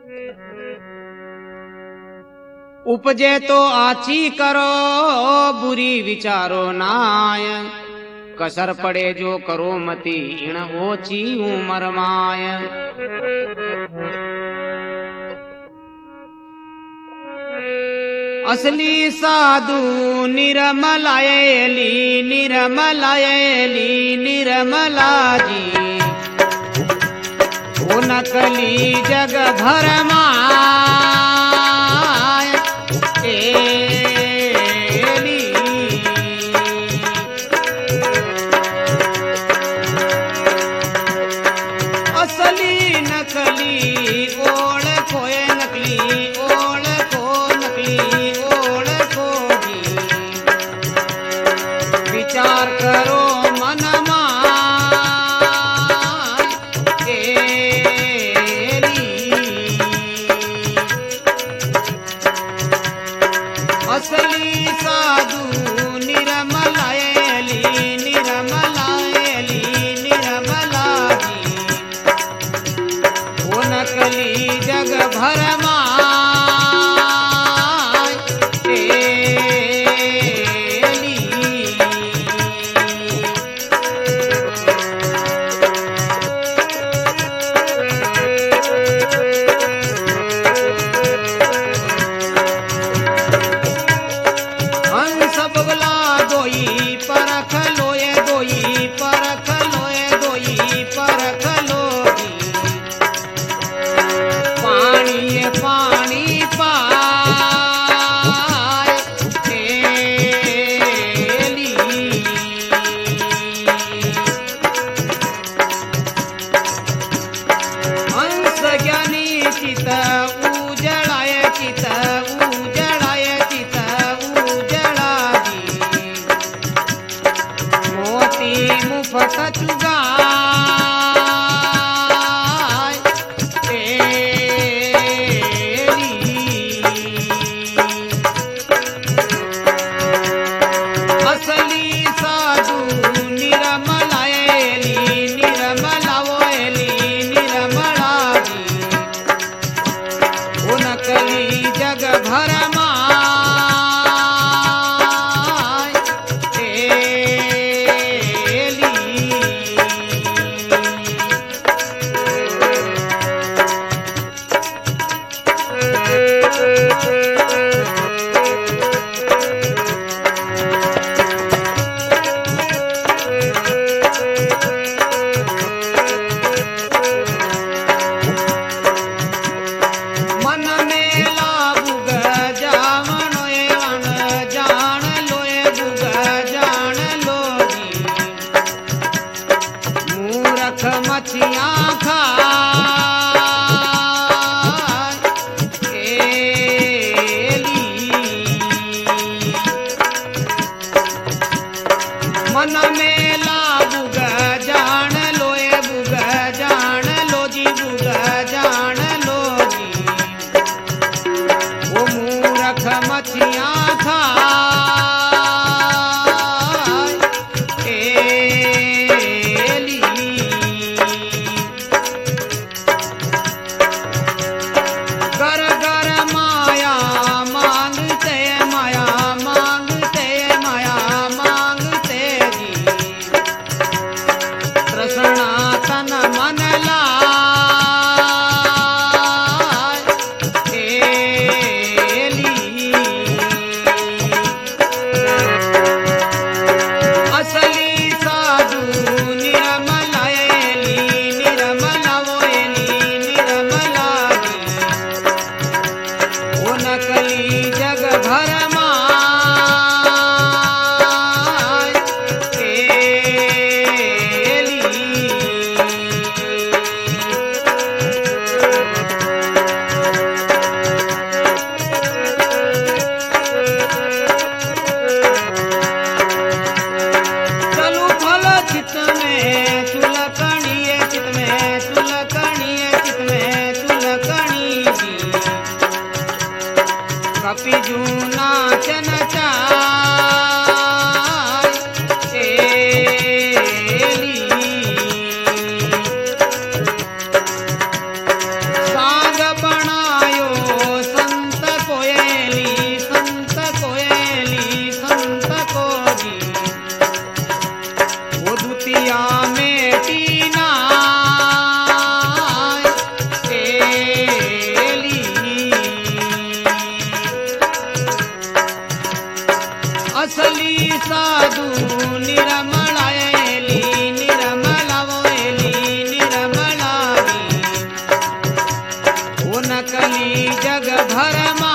उपजे तो आची करो बुरी विचारो नाय, कसर पड़े जो करो मती इण ओची उमर माय। असली साधु निर्मलायली निर्मलायली निर्मला जी, वो नकली जग भर माय एली। असली नकली ओळखोय नकली ओळखो नकली ओळखो जी, विचार करो मन माय एली। असली साधू निर्मलायली निर्मलायली निर्मला जी, वो नकली जग भर माय एली। हंस बगला दोई परख लोए दोई परख लोए दोई परख लो जी, पानी नकली जग भरमा